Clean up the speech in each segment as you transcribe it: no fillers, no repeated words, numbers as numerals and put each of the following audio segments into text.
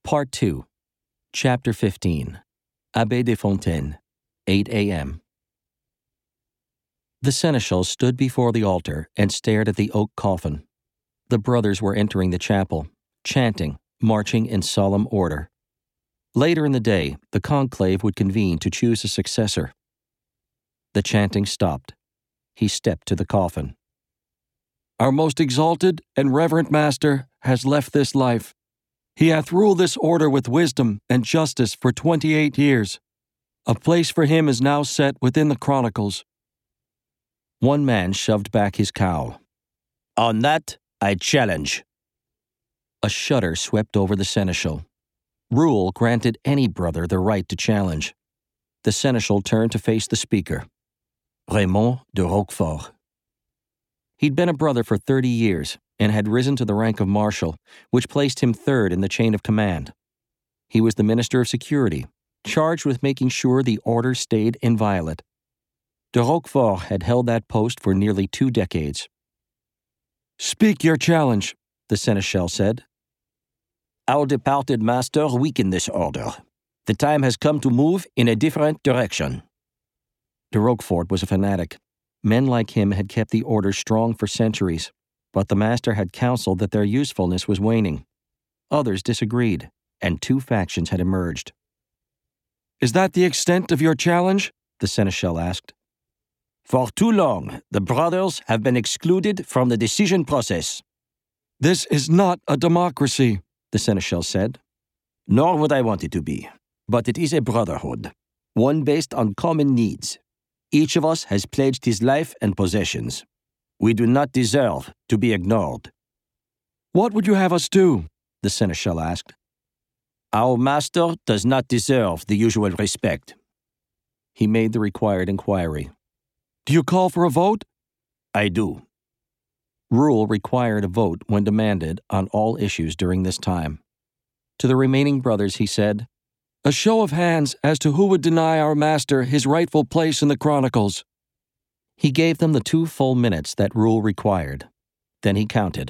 Part 2, Chapter 15, Abbé de Fontaine, 8 a.m. The seneschal stood before the altar and stared at the oak coffin. The brothers were entering the chapel, chanting, marching in solemn order. Later in the day, the conclave would convene to choose a successor. The chanting stopped. He stepped to the coffin. Our most exalted and reverent master has left this life. He hath ruled this order with wisdom and justice for 28 years. A place for him is now set within the chronicles. One man shoved back his cowl. On that, I challenge. A shudder swept over the seneschal. Rule granted any brother the right to challenge. The seneschal turned to face the speaker. Raymond de Roquefort. He'd been a brother for 30 years and had risen to the rank of marshal, which placed him third in the chain of command. He was the Minister of Security, charged with making sure the order stayed inviolate. De Roquefort had held that post for nearly 2 decades. Speak your challenge, the seneschal said. Our departed master weakened this order. The time has come to move in a different direction. De Roquefort was a fanatic. Men like him had kept the order strong for centuries, but the master had counseled that their usefulness was waning. Others disagreed, and 2 factions had emerged. Is that the extent of your challenge? The seneschal asked. For too long, the brothers have been excluded from the decision process. This is not a democracy, the seneschal said. Nor would I want it to be. But it is a brotherhood, one based on common needs. Each of us has pledged his life and possessions. We do not deserve to be ignored. What would you have us do? The seneschal asked. Our master does not deserve the usual respect. He made the required inquiry. Do you call for a vote? I do. Rule required a vote when demanded on all issues during this time. To the remaining brothers he said, A show of hands as to who would deny our master his rightful place in the chronicles. He gave them the 2 full minutes that rule required. Then he counted.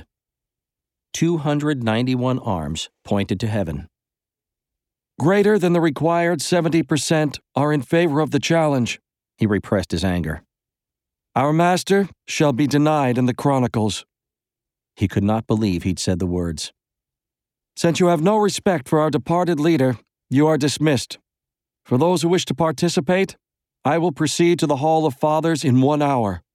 291 arms pointed to heaven. Greater than the required 70% are in favor of the challenge. He repressed his anger. Our master shall be denied in the chronicles. He could not believe he'd said the words. Since you have no respect for our departed leader, you are dismissed. For those who wish to participate, I will proceed to the Hall of Fathers in 1 hour.